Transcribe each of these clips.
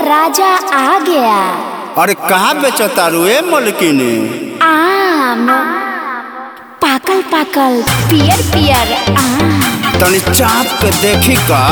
राजा आ गया। अरे कहाँ बेचता रुए मलकिनी? आम पाकल पाकल पियर पियर आम। तनी चाप के देखी का।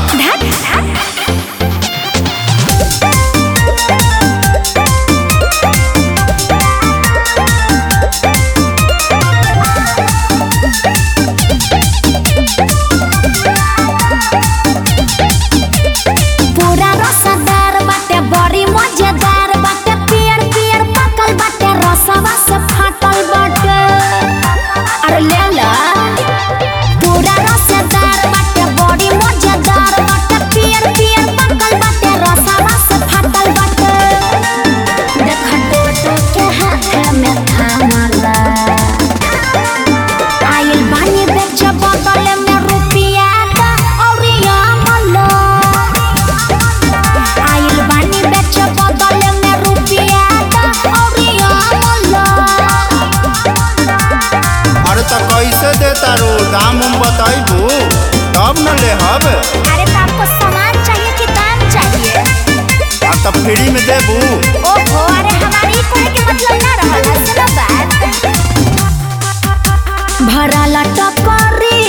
पूरा रसदार बाटे, बड़ी मजेदार बाटे, पियर पियर पकल बाटे, रसवा से फाटल बाटे। अरे ले ला। पूरा रसदार बाटे, बड़ी मजेदार बाटे, पियर पियर पकल बाटे, रसवा से फाटल बाटे। देख टोटो के हाथ में थामला, आइल बानी बेच बदले में रुपिया का औरिया मलो। आइल बानी बेच बदले में रुपिया का औरिया मलो। अरे तो कैसे देता रू? दाम उम बताइबू तब न ले हब। अरे तो आपको सामान चाहिए कि दाम चाहिए? अब तो फ्री में देबू। ओहो, अरे हमारी कोई के मतलब ना रहल है। सुनो बात, भरल टकरी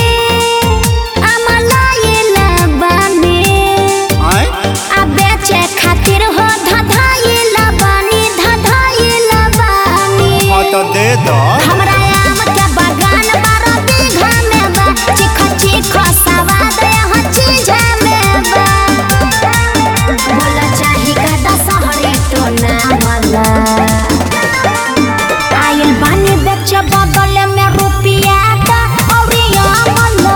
अमला ये लबानी, आय आ बेचे खातिर हो धधाई लबानी, धधाई लबानी। हाँ तो दे दो। हमरा आम के बागान 12 बीघा में बा, चीख चीख सवाद यहाँ चीज में बा। बोला चाही का दशहरी तो ना मला, आइल बानी बेच बदले में रुपिया का औरिया मला।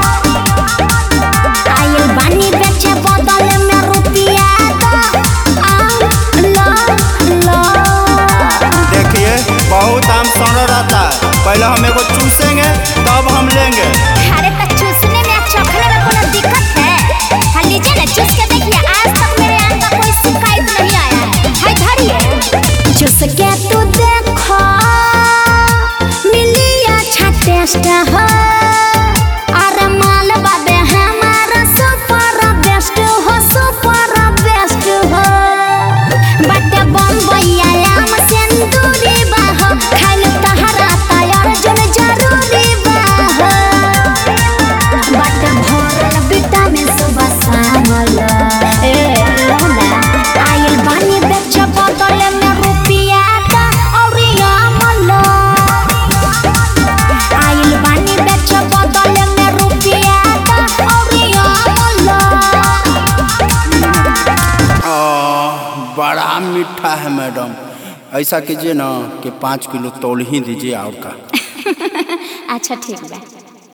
आइल बानी बेच बदले में रुपिया का ला ला। देखिए बहुत आम सड़ रहता है, पहले हम एगो चूसेंगे तब हम लेंगे। अरे तो चूसने में चखने में कोई दिक्कत है? हाँ लीजिए ना, चूस के देखिए। आज तक मेरे आम का कोई शिकायत नहीं आया है। हाय धरिए, चूस के तू देखो, मिली अच्छा टेस्ट है। अरे माल बाबे हमारा सुपर बेस्ट हो, सुपर बेस्ट हो। बटे बम्बईया आम सिंदूरी बाहो, खाइल तहरा तैयार जन जरूरी बाहो। बटे भरल विटामिन सुबह शामल। ए लोना, आइल बानी बेच बदले में रुपिया का औरिया मलो। आइल बानी बेच बदले में रुपिया का औरिया मलो। बड़ा मीठा है मैडम। ऐसा कीजिए ना कि 5 किलो तौल ही दीजिए और का। अच्छा ठीक है।